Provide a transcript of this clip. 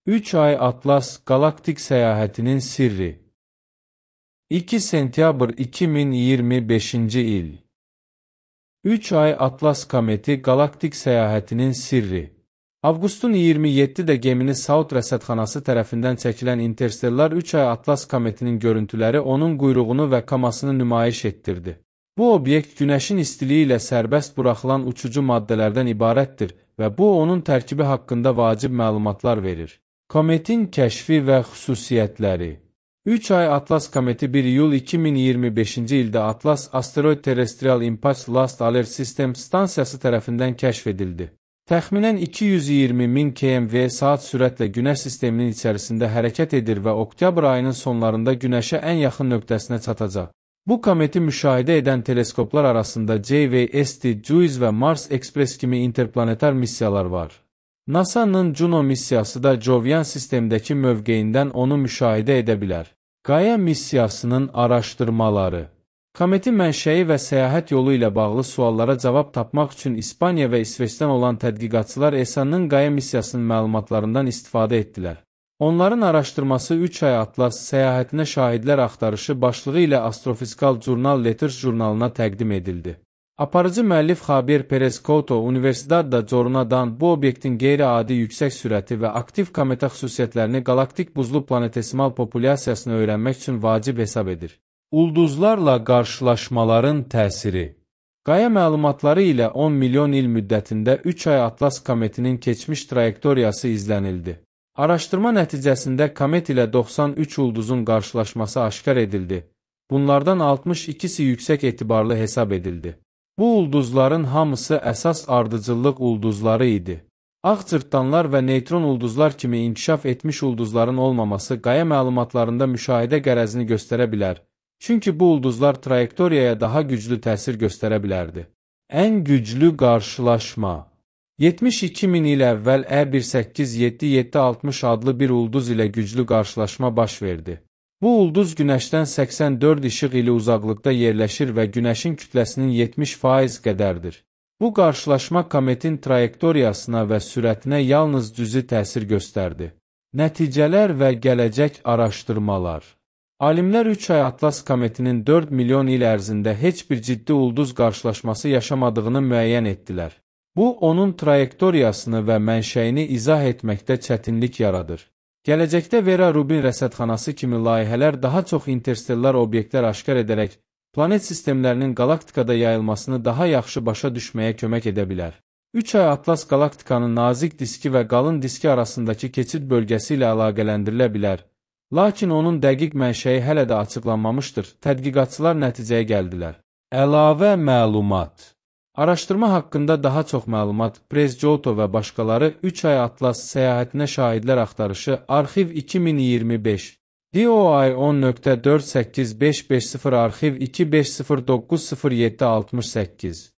3 ay Atlas galaktik səyahətinin sirri. 2 sentyabr 2025-ci il. 3 ay Atlas kometi galaktik səyahətinin sirri. Avqustun 27-də gemini South rəsədxanası tərəfindən çəkilən interstellar 3 ay Atlas kometinin görüntüləri onun quyruğunu və kamasını nümayiş etdirdi. Bu obyekt Günəşin istiliyi ilə sərbəst buraxılan uçucu maddələrdən ibarətdir və bu onun tərkibi haqqında vacib məlumatlar verir. Kometin kəşfi və xüsusiyyətləri. 3 ay Atlas kometi 1 iyul 2025-ci ildə Atlas Asteroid Terrestrial Impulse Last Alert System stansiyası tərəfindən kəşf edildi. Təxminən 220.000 km/saat sürətlə Günəş sisteminin içərisində hərəkət edir və oktyabr ayının sonlarında Günəşə ən yaxın nöqtəsinə çatacaq. Bu kometi müşahidə edən teleskoplar arasında JWST, JUICE və Mars Express kimi interplanetar missiyalar var. NASA-nın Juno missiyası da Jovian sistemdəki mövqeyindən onu müşahidə edə bilər. Gaia missiyasının araşdırmaları. Kometin mənşəyi və səyahət yolu ilə bağlı suallara cavab tapmaq üçün İspaniya və İsveçdən olan tədqiqatçılar ESA-nın Gaia missiyasının məlumatlarından istifadə etdilər. Onların araşdırması 3 ay Atlas səyahətinə şahidlər axtarışı başlığı ilə astrofizikal jurnal Letters jurnalına təqdim edildi. Aparıcı müəllif Javier Pérez Couto Universidad da Jornadan bu obyektin qeyri-adi yüksək sürəti və aktiv kometa xüsusiyyətlərini galaktik buzlu planetesimal populyasiyasını öyrənmək üçün vacib hesab edir. Ulduzlarla qarşılaşmaların təsiri. Gaia məlumatları ilə 10 milyon il müddətində 3 ay Atlas kometinin keçmiş trayektoriyası izlənildi. Araşdırma nəticəsində komet ilə 93 ulduzun qarşılaşması aşkar edildi. Bunlardan 62-si yüksək etibarlı hesab edildi. Bu ulduzların hamısı əsas ardıcıllıq ulduzları idi. Ağ cırtdanlar və neytron ulduzlar kimi inkişaf etmiş ulduzların olmaması Gaia məlumatlarında müşahidə qərəzini göstərə bilər. Çünki bu ulduzlar trayektoriyaya daha güclü təsir göstərə bilərdi. Ən güclü qarşılaşma. 72.000 il əvvəl E18760 adlı bir ulduz ilə güclü qarşılaşma baş verdi. Bu ulduz Günəşdən 84 işıq ili uzaqlıqda yerləşir və Günəşin kütləsinin 70% qədərdir. Bu qarşılaşma kometin trayektoriyasına və sürətinə yalnız cüzi təsir göstərdi. Nəticələr və gələcək araşdırmalar. Alimlər 3 ay Atlas kometinin 4 milyon il ərzində heç bir ciddi ulduz qarşılaşması yaşamadığını müəyyən etdilər. Bu, onun trayektoriyasını və mənşəyini izah etməkdə çətinlik yaradır. Gələcəkdə Vera Rubin rəsədxanası kimi layihələr daha çox interstellar obyektlər aşkar edərək, planet sistemlərinin galaktikada yayılmasını daha yaxşı başa düşməyə kömək edə bilər. 3 ay Atlas galaktikanın nazik diski və qalın diski arasındakı keçid bölgəsi ilə əlaqələndirilə bilər. Lakin onun dəqiq mənşəyi hələ də açıqlanmamışdır. Tədqiqatçılar nəticəyə gəldilər. Əlavə məlumat. Araşdırma haqqında daha çox məlumat, Pérez Couto və başqaları 3 ay Atlas səyahətinə şahidlər axtarışı Arxiv 2025 DOI 10.48550 Arxiv 25090768